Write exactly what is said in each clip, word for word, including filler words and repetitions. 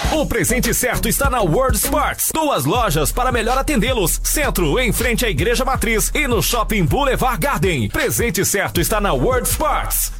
O presente certo está na World Sports. Duas lojas para melhor atendê-los. Centro, em frente à Igreja Matriz, e no Shopping Boulevard Garden. Presente certo está na World Sports.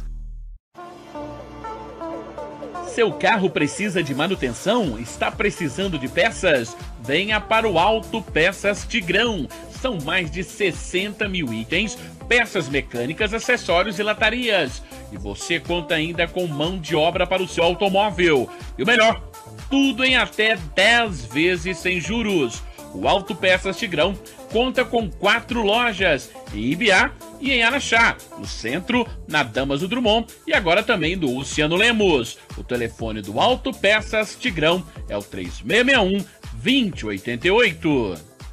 Seu carro precisa de manutenção? Está precisando de peças? Venha para o Auto Peças Tigrão. São mais de sessenta mil itens, peças mecânicas, acessórios e latarias. E você conta ainda com mão de obra para o seu automóvel. E o melhor, tudo em até dez vezes sem juros. O Auto Peças Tigrão conta com quatro lojas, em Ibiá e em Araxá, no centro, na Damas do Drummond e agora também do Luciano Lemos. O telefone do Auto Peças Tigrão é o três seis seis um, dois zero oito oito.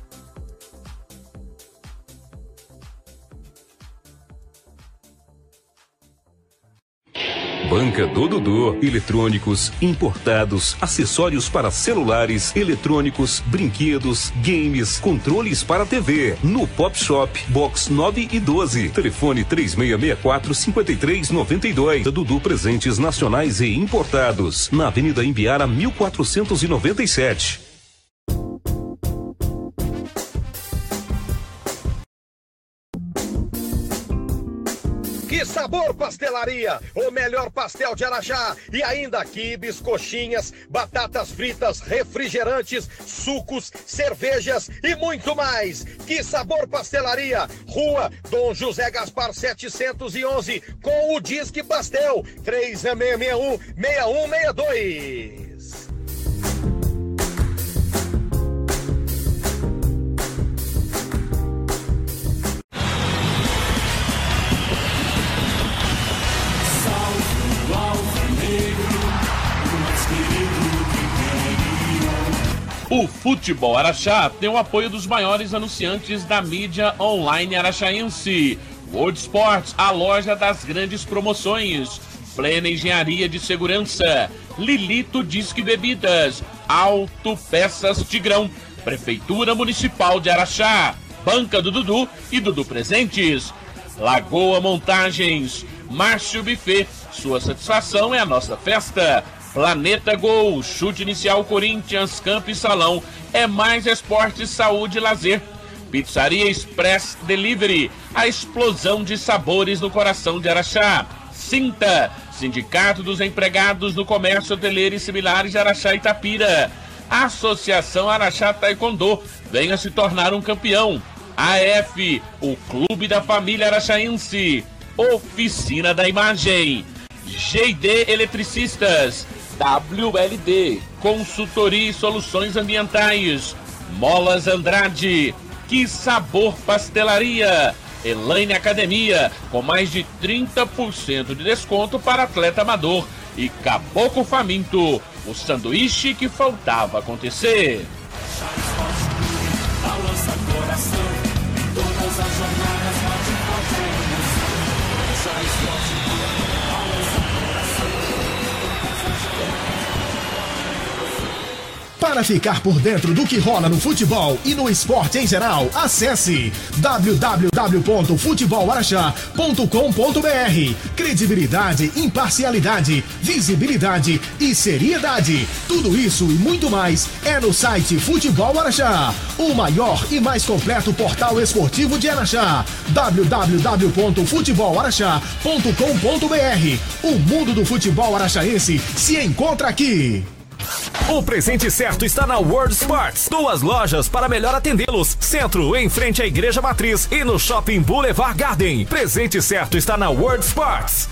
Banca do Dudu. Eletrônicos, importados, acessórios para celulares, eletrônicos, brinquedos, games, controles para T V. No Pop Shop, box nove e doze. Telefone três seis seis quatro, cinco três nove dois. Dudu Presentes Nacionais e Importados. Na Avenida Imbiara, mil quatrocentos e noventa e sete. Que sabor pastelaria, o melhor pastel de Araxá e ainda quibes, coxinhas, batatas fritas, refrigerantes, sucos, cervejas e muito mais. Que sabor pastelaria, Rua Dom José Gaspar setecentos e onze com o Disque Pastel três seis seis um, seis um seis dois. O Futebol Araxá tem o apoio dos maiores anunciantes da mídia online araxaense. World Sports, a loja das grandes promoções. Plena Engenharia de Segurança. Lilito Disque Bebidas. Auto Peças Tigrão. Prefeitura Municipal de Araxá. Banca do Dudu e Dudu Presentes. Lagoa Montagens. Márcio Buffet. Sua satisfação é a nossa festa. Planeta Gol, chute inicial Corinthians, campo e salão, é mais esporte, saúde e lazer. Pizzaria Express Delivery, a explosão de sabores no coração de Araxá. Sinta, Sindicato dos Empregados do Comércio Hoteleiro e Similares de Araxá e Itapira. Associação Araxá Taekwondo, venha se tornar um campeão. A F, o Clube da Família Araxaense. Oficina da Imagem. G D Eletricistas. W L D, Consultoria e Soluções Ambientais. Molas Andrade, Que Sabor Pastelaria. Elaine Academia, com mais de trinta por cento de desconto para atleta amador. E Caboclo Faminto, o sanduíche que faltava acontecer. Para ficar por dentro do que rola no futebol e no esporte em geral, acesse w w w ponto futebol araxá ponto com ponto b r. Credibilidade, imparcialidade, visibilidade e seriedade. Tudo isso e muito mais é no site Futebol Araxá, o maior e mais completo portal esportivo de Araxá. w w w ponto futebol araxá ponto com ponto b r. O mundo do futebol araxaense se encontra aqui. O presente certo está na World Sports. Duas lojas para melhor atendê-los. Centro, em frente à Igreja Matriz, e no Shopping Boulevard Garden. Presente certo está na World Sports.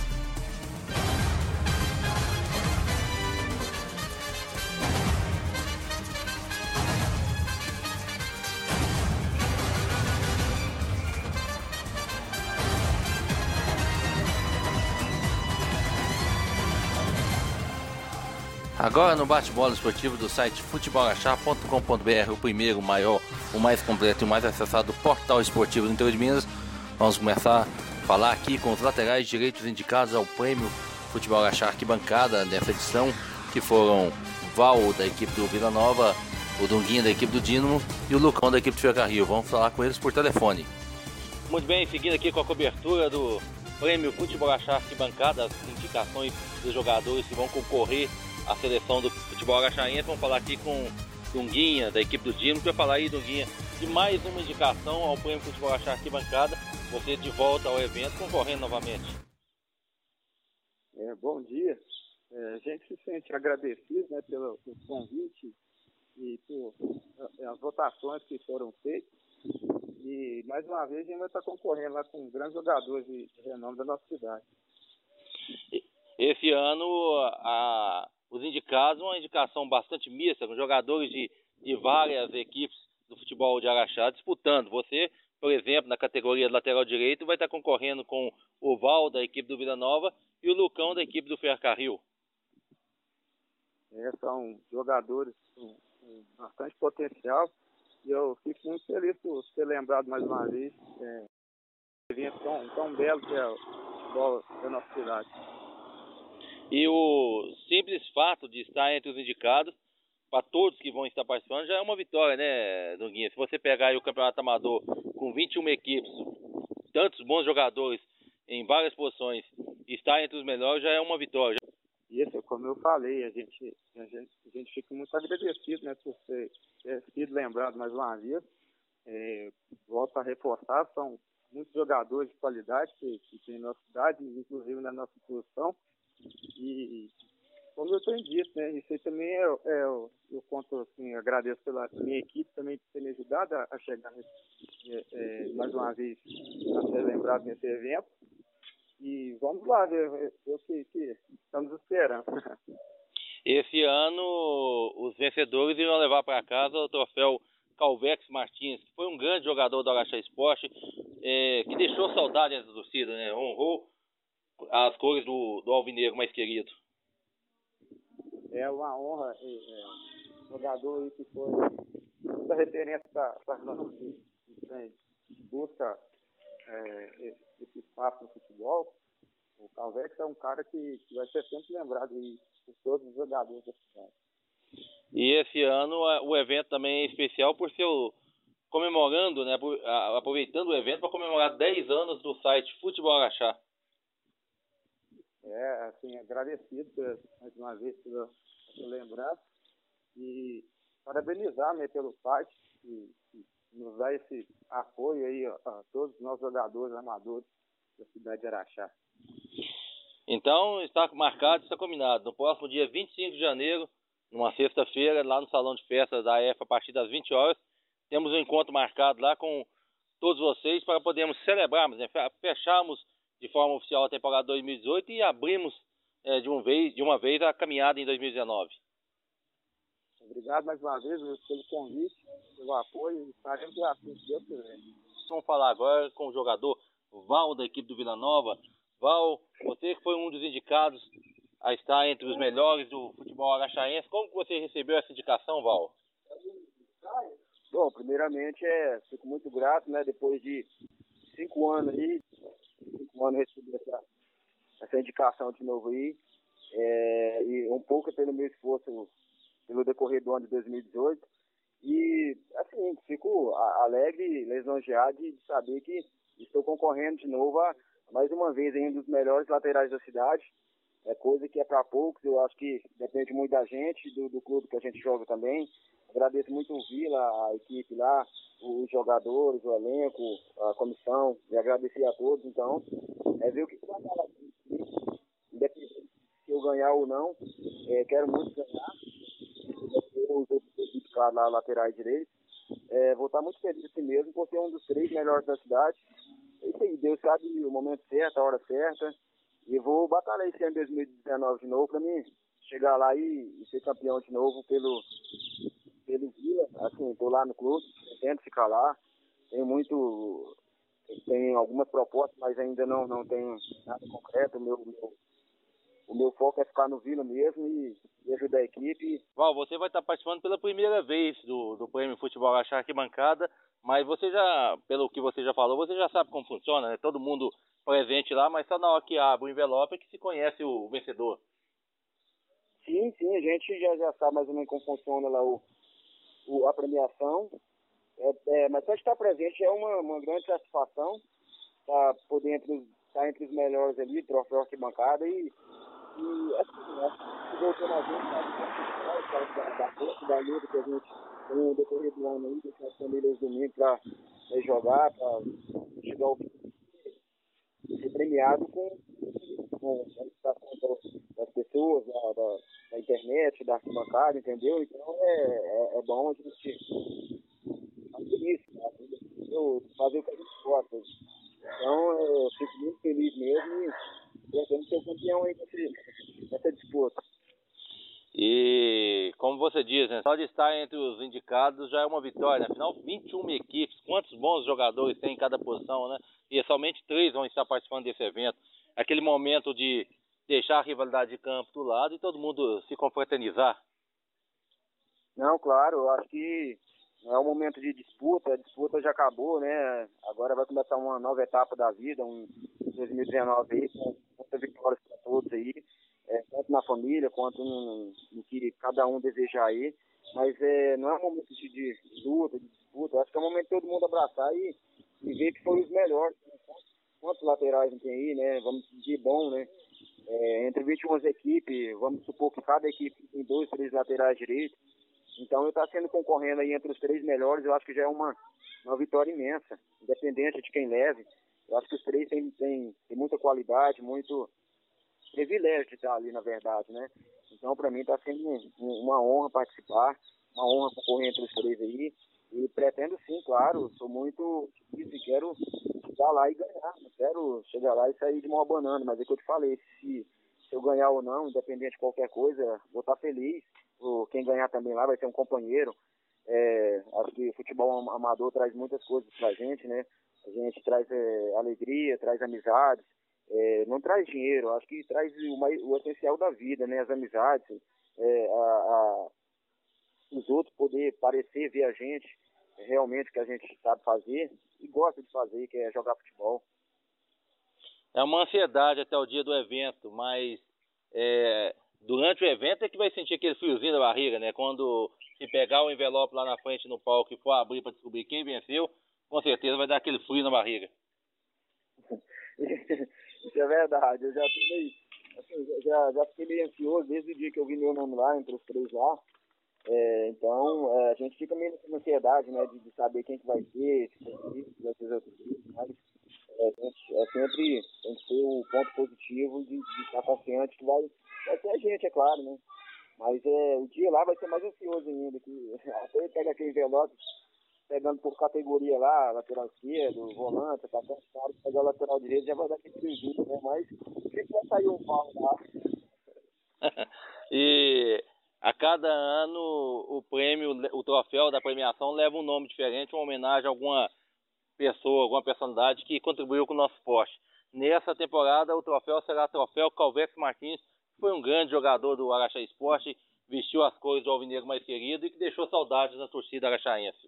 Agora no bate-bola esportivo do site futebol araxá ponto com ponto b r, o primeiro, o maior, o mais completo e o mais acessado portal esportivo do interior de Minas. Vamos começar a falar aqui com os laterais direitos indicados ao prêmio Futebol Araxá Arquibancada dessa edição, que foram o Val da equipe do Vila Nova, o Dunguinho da equipe do Dínamo e o Lucão da equipe do Ferrocarril. Vamos falar com eles por telefone. Muito bem, seguindo aqui com a cobertura do prêmio Futebol Araxá Arquibancada, as indicações dos jogadores que vão concorrer a seleção do futebol araxaense. Vamos falar aqui com Dunguinha, da equipe do Dino, para falar aí, Dunguinha, de mais uma indicação ao Prêmio Futebol Araxá Arquibancada. Você de volta ao evento, concorrendo novamente. É, bom dia. É, a gente se sente agradecido, né, pelo, pelo convite e por as votações que foram feitas. E, mais uma vez, a gente vai estar concorrendo lá com grandes jogadores de, de renome da nossa cidade. Esse ano, a, os indicados, uma indicação bastante mista, com jogadores de, de várias equipes do futebol de Araxá disputando. Você, por exemplo, na categoria de lateral direito, vai estar concorrendo com o Val, da equipe do Vila Nova, e o Lucão, da equipe do Ferrocarril. É, são jogadores com, com bastante potencial. E eu fico muito feliz por ser lembrado mais uma vez. É, um evento tão, tão belo que é o futebol da nossa cidade. E o simples fato de estar entre os indicados, para todos que vão estar participando, já é uma vitória, né, Dunguinha? Se você pegar aí o Campeonato Amador com vinte e uma equipes, tantos bons jogadores em várias posições, estar entre os melhores já é uma vitória. Isso, como eu falei, a gente, a gente, a gente fica muito agradecido, né, por ter, ter sido lembrado mais uma vez. É, volto a reforçar, são muitos jogadores de qualidade que, que tem na nossa cidade, inclusive na nossa posição. E, como eu tenho dito, né, isso aí também é, é eu, eu conto, assim, agradeço pela minha equipe também por ter me ajudado a, a chegar nesse, é, é, mais uma vez a ser lembrado nesse evento. E vamos lá ver o que, que estamos esperando. Esse ano, os vencedores irão levar para casa o troféu Calvex Martins, que foi um grande jogador do Araxá Esporte, é, que deixou saudade da torcida, né? Honrou as cores do, do alvinegro mais querido. É uma honra, é, é, jogador aí que foi muita referência para nós, que busca é, esse espaço no futebol. O Calvex é um cara que, que vai ser sempre lembrado aí por todos os jogadores da cidade. E esse ano o evento também é especial por ser o, comemorando, né, por, a, aproveitando o evento para comemorar dez anos do site Futebol Araxá. É, assim, agradecido mais uma vez pela, pela lembrança e parabenizar, né, pelo site que, que nos dá esse apoio aí a, a todos os nossos jogadores amadores da cidade de Araxá. Então está marcado, está combinado. No próximo dia vinte e cinco de janeiro, numa sexta-feira, lá no Salão de Festas da A F, a partir das vinte horas, temos um encontro marcado lá com todos vocês para podermos celebrarmos, né, fecharmos de forma oficial a temporada dois mil e dezoito e abrimos é, de, um vez, de uma vez a caminhada em dois mil e dezenove. Obrigado mais uma vez pelo convite, pelo apoio, estaremos assim, se Deus quiser. Vamos falar agora com o jogador Val, da equipe do Vila Nova. Val, você que foi um dos indicados a estar entre os melhores do futebol araxaense, como que você recebeu essa indicação, Val? Bom, primeiramente, é, fico muito grato, né, depois de cinco anos aí, cinco anos recebi essa, essa indicação de novo aí, é, e um pouco pelo meu esforço pelo decorrer do ano de dois mil e dezoito, e, assim, fico alegre, lisonjeado de saber que estou concorrendo de novo a, mais uma vez, em um dos melhores laterais da cidade. É coisa que é para poucos, eu acho que depende muito da gente, do, do clube que a gente joga também. Agradeço muito o Vila, a equipe lá, os jogadores, o elenco, a comissão, e agradecer a todos. Então, é ver o que vai dar. Independente se eu ganhar ou não, é, quero muito ganhar. Os outros caras lá, laterais direitos. É, vou estar muito feliz assim mesmo, por ser um dos três melhores da cidade. É isso aí, Deus sabe o momento certo, a hora certa. E vou batalhar esse ano de dois mil e dezenove de novo para mim chegar lá e, e ser campeão de novo pelo, pelo Vila. Assim, estou lá no clube, tento ficar lá. Tenho muito. Tenho algumas propostas, mas ainda não, não tenho nada concreto. O meu, meu, o meu foco é ficar no Vila mesmo e, e ajudar a equipe. Val, você vai estar participando pela primeira vez do, do Prêmio Futebol Araxá Arquibancada, mas você já, pelo que você já falou, você já sabe como funciona, né? Todo mundo presente lá, mas só na hora que abre o envelope é que se conhece o vencedor. Sim, sim, a gente já, já sabe mais ou menos como funciona lá o, o, a premiação, é, é, mas só estar presente é uma, uma grande satisfação, tá, poder entre os, estar entre os melhores ali, troféu arquibancada, e, E assim, acho que voltou na gente, da, da força, da luta que a gente tem no decorrer do ano aí, deixar as famílias domingo para jogar, para chegar ao ser premiado com, com a licitação das pessoas, da, da, da internet, da arquibancada, entendeu? Então é, é, é bom a gente fazer isso, tá? Fazer o que a gente gosta. Então eu fico muito feliz mesmo e pretendo ser campeão aí nessa disputa. E, como você diz, né, só de estar entre os indicados já é uma vitória. Afinal, vinte e uma equipes, quantos bons jogadores tem em cada posição, né? E somente três vão estar participando desse evento. Aquele momento de deixar a rivalidade de campo do lado e todo mundo se confraternizar. Não, claro, eu acho que é um momento de disputa, a disputa já acabou, né? Agora vai começar uma nova etapa da vida, um dois mil e dezenove aí, com muitas vitórias para todos aí. É, tanto na família quanto no, no que cada um desejar aí, mas é, não é um momento de, de luta, de disputa, acho que é um momento de todo mundo abraçar e, e ver que foi os melhores, né? Quantos laterais não tem aí, né, vamos de bom, né, é, entre vinte e uma equipes, vamos supor que cada equipe tem dois, três laterais direitos, então eu estou sendo concorrendo aí entre os três melhores, eu acho que já é uma, uma vitória imensa, independente de quem leve, eu acho que os três têm, têm, têm muita qualidade, muito privilégio de estar ali, na verdade, né? Então, para mim, está sendo um, uma honra participar, uma honra concorrer entre os três aí, e pretendo sim, claro, sou muito difícil e quero chegar lá e ganhar, não quero chegar lá e sair de mão abanando, mas é que eu te falei, se, se eu ganhar ou não, independente de qualquer coisa, vou estar feliz, quem ganhar também lá vai ser um companheiro, é, acho que o futebol amador traz muitas coisas pra gente, né? A gente traz é, alegria, traz amizades, É, não traz dinheiro, acho que traz o, mais, o essencial da vida, né? As amizades, é, a, a, os outros poder parecer, ver a gente, realmente o que a gente sabe fazer e gosta de fazer, que é jogar futebol. É uma ansiedade até o dia do evento, mas é, durante o evento é que vai sentir aquele friozinho da barriga, né? Quando se pegar o envelope lá na frente no palco e for abrir para descobrir quem venceu, com certeza vai dar aquele frio na barriga. Isso é verdade, eu já fiquei, assim, já, já fiquei meio ansioso desde o dia que eu vi meu nome lá, entre os três lá. É, então, é, a gente fica meio com ansiedade, né, de, de saber quem que vai ser, se vai ser outro tipo, mas é, a gente, é sempre tem que ter o ponto positivo de, de estar confiante que vai, vai ser a gente, é claro, né. Mas é, o dia lá vai ser mais ansioso ainda, que até pega aquele envelope, pegando por categoria lá, lateral esquerdo, volante, atacante, na hora de pegar o lateral direito já vai dar aquele prejuízo, né? Mas sempre vai sair um pau lá. E a cada ano o prêmio, o troféu da premiação leva um nome diferente, uma homenagem a alguma pessoa, alguma personalidade que contribuiu com o nosso esporte. Nessa temporada o troféu será o troféu Calvex Martins, que foi um grande jogador do Araxá Esporte, vestiu as cores do alvinegro mais querido e que deixou saudades na torcida araxaense.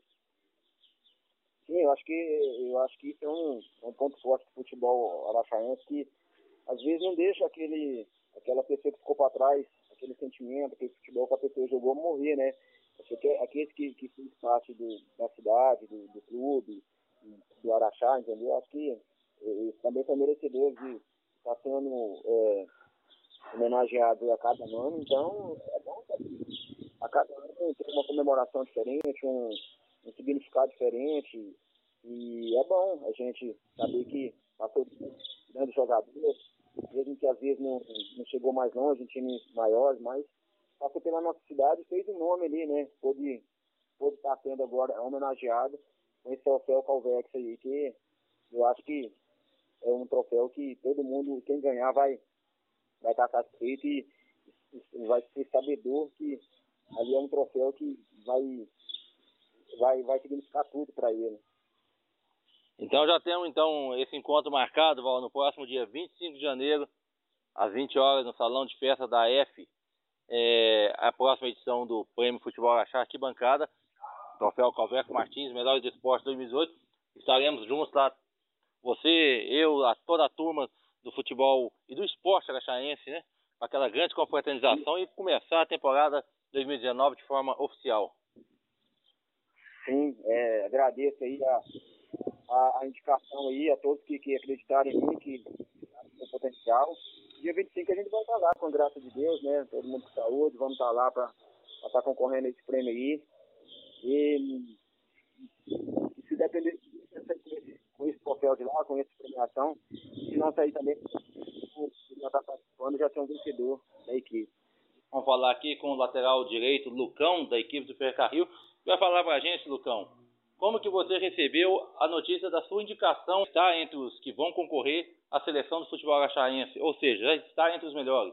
Sim, eu acho que, eu acho que isso é um, um ponto forte do futebol araxaense, que às vezes não deixa aquele, aquela pessoa que ficou para trás, aquele sentimento, aquele futebol que a pessoa jogou morrer, né? Aqueles que, que fez parte do, da cidade, do, do clube, do Araxá, entendeu? Acho que eles também são merecedores de estar sendo é, homenageados a cada ano, então é bom que a cada ano tem uma comemoração diferente, um um significado diferente, e é bom a gente saber que passou grandes jogadores, mesmo que às vezes não, não chegou mais longe em times maiores, mas passou pela nossa cidade e fez um nome ali, né? Pôde, pôde estar sendo agora homenageado com esse troféu Calvex aí, que eu acho que é um troféu que todo mundo, quem ganhar, vai, vai estar satisfeito e, e vai ser sabedor que ali é um troféu que vai Vai, vai significar tudo para ele. Então já temos então esse encontro marcado, Val, no próximo dia vinte e cinco de janeiro, às vinte horas, no Salão de Festa da F, é, a próxima edição do Prêmio Futebol Araxá Arquibancada, troféu Calvex Martins, Melhores do Esporte dois mil e dezoito. Estaremos juntos lá, você, eu, a, toda a turma do futebol e do esporte araxaense, né? Para aquela grande confraternização e começar a temporada dois mil e dezenove de forma oficial. Sim, é, agradeço aí a, a, a indicação aí, a todos que, que acreditaram em mim, que tem potencial. dia vinte e cinco a gente vai estar lá, com graça de Deus, né? Todo mundo com saúde, vamos estar lá para estar concorrendo a esse prêmio aí. E, e se depender com esse troféu de lá, com essa premiação, se não sair também, já está participando, já tem um vencedor da equipe. Vamos falar aqui com o lateral direito, Lucão, da equipe do Ferrocarril. Vai falar pra gente, Lucão, como que você recebeu a notícia da sua indicação, está entre os que vão concorrer à seleção do futebol araxaense, ou seja, já está entre os melhores?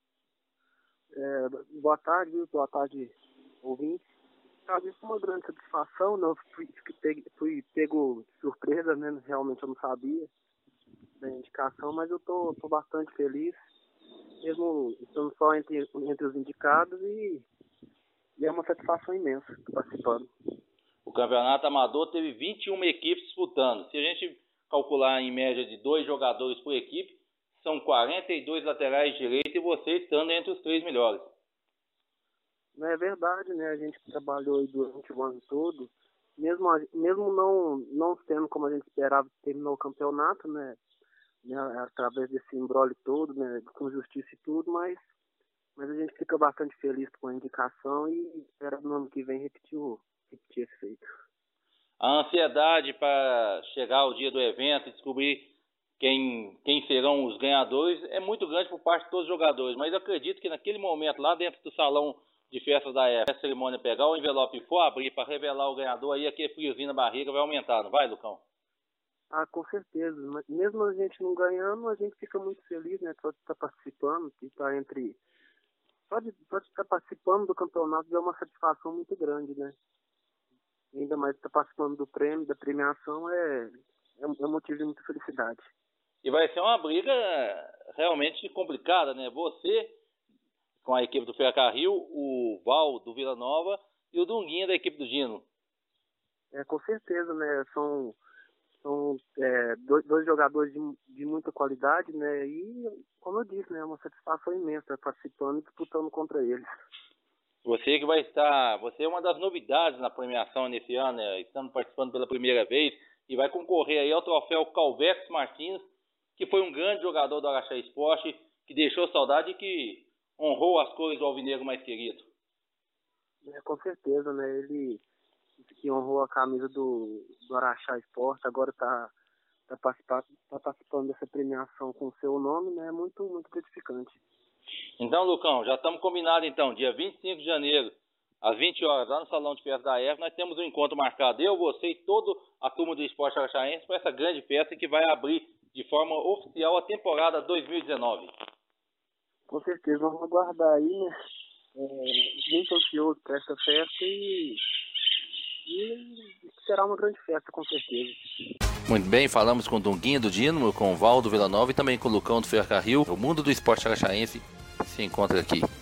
É, boa tarde, boa tarde, ouvintes. Às vezes foi uma grande satisfação, não fui, fui, fui pego de surpresa, né? Realmente eu não sabia da indicação, mas eu tô, tô bastante feliz, mesmo estando só entre, entre os indicados, e, e é uma satisfação imensa participando. O campeonato amador teve vinte e uma equipes disputando. Se a gente calcular em média de dois jogadores por equipe, são quarenta e dois laterais direitos e você estando entre os três melhores. É verdade, né? A gente trabalhou aí durante o ano todo, mesmo, mesmo não, não sendo como a gente esperava que terminou o campeonato, né? né? Através desse imbróglio todo, né? Com justiça e tudo, mas, mas a gente fica bastante feliz com a indicação e espera no ano que vem repetir, o, repetir esse feito. A ansiedade para chegar ao dia do evento e descobrir quem, quem serão os ganhadores é muito grande por parte de todos os jogadores, mas eu acredito que naquele momento, lá dentro do salão de festas da E F, a cerimônia pegar o envelope e for abrir para revelar o ganhador, aí aquele friozinho na barriga vai aumentar, não vai, Lucão? Ah, com certeza. Mas mesmo a gente não ganhando, a gente fica muito feliz, né? Só de estar participando, de estar entre... Só de, só de estar participando do campeonato é uma satisfação muito grande, né? E ainda mais estar participando do prêmio, da premiação, é, é um motivo de muita felicidade. E vai ser uma briga realmente complicada, né? Você com a equipe do Ferrocarril, o Val do Vila Nova e o Dunguinha da equipe do Dino. É, com certeza, né? São, são é, dois, dois jogadores de, de muita qualidade, né? E, como eu disse, né? É uma satisfação imensa participando e disputando contra eles. Você que vai estar... Você é uma das novidades na premiação nesse ano, né? Estamos participando pela primeira vez e vai concorrer aí ao troféu Calvex Martins, que foi um grande jogador do Araxá Esporte, que deixou saudade e que honrou as cores do alvinegro mais querido. É, com certeza, né? Ele que honrou a camisa do, do Araxá Esporte, agora está tá participando, tá participando dessa premiação com o seu nome, né? É muito, muito gratificante. Então, Lucão, já estamos combinados então, dia vinte e cinco de janeiro, às vinte horas, lá no Salão de Festas da E F, nós temos um encontro marcado, eu, você e toda a turma do esporte araxaense, para essa grande festa que vai abrir de forma oficial a temporada dois mil e dezenove. Com certeza, vamos aguardar aí, né? É, muito ansioso para essa festa e, e será uma grande festa, com certeza. Muito bem, falamos com o Dunguinho do Dino, com o Val do Vila Nova e também com o Lucão do Ferrocarril. O mundo do esporte araxaense se encontra aqui.